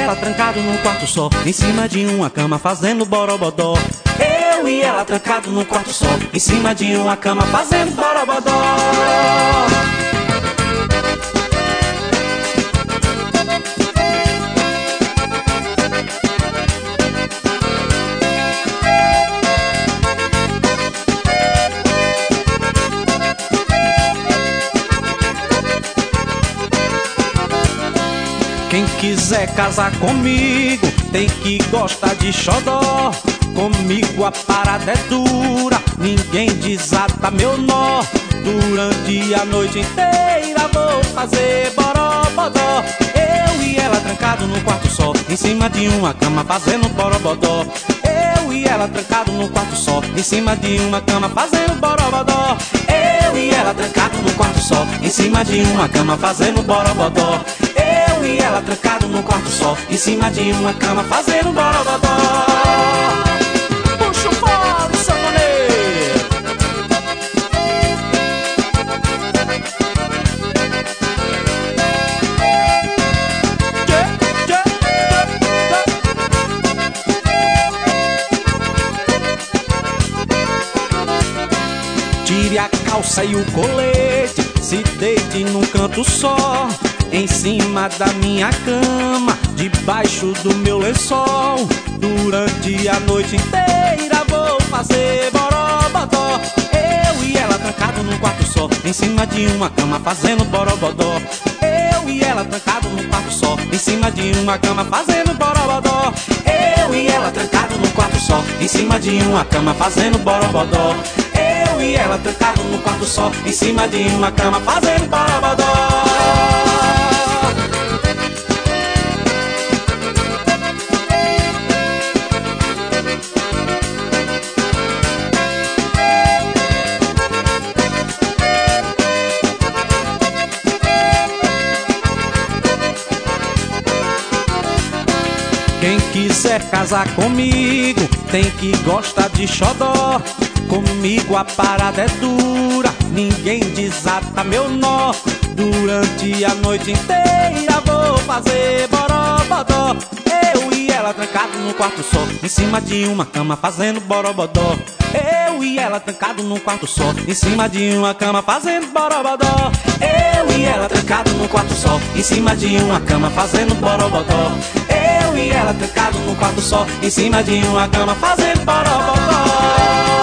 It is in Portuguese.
ela trancado num quarto só, em cima de uma cama fazendo borobodó. Eu e ela trancado num quarto só, em cima de uma cama fazendo borobodó. Quem quiser casar comigo tem que gostar de xodó. Comigo a parada é dura, ninguém desata meu nó. Durante a noite inteira vou fazer borobodó. Eu e ela trancado num quarto só, em cima de uma cama fazendo borobodó. Eu e ela trancado num quarto só, em cima de uma cama fazendo borobodó. Eu e ela trancado num quarto só, em cima de uma cama fazendo borobodó. Eu e ela trancado num quarto só, em cima de uma cama fazendo borobodó. Puxa o fole, sanfoneiro. Tire a calça e o colete, se deite num canto só, em cima da minha cama, debaixo do meu lençol. Durante a noite inteira vou fazer borobodó. Eu e ela trancado num quarto só, em cima de uma cama fazendo borobodó. Eu e ela trancado num quarto só, em cima de uma cama fazendo borobodó. Eu e ela trancado num quarto só, em cima de uma cama fazendo borobodó. Eu e ela trancado num quarto só, em cima de uma cama fazendo borobodó. Quem quiser casar comigo tem que gostar de xodó. Comigo a parada é dura, ninguém desata meu nó. Durante a noite inteira vou fazer borobodó. Eu e ela trancado no quarto só, em cima de uma cama fazendo borobodó. Eu e ela trancado num quarto só, em cima de uma cama fazendo borobodó. Eu e ela trancado num quarto só, em cima de uma cama fazendo borobodó. Eu e ela trancado num quarto só, em cima de uma cama fazendo borobodó.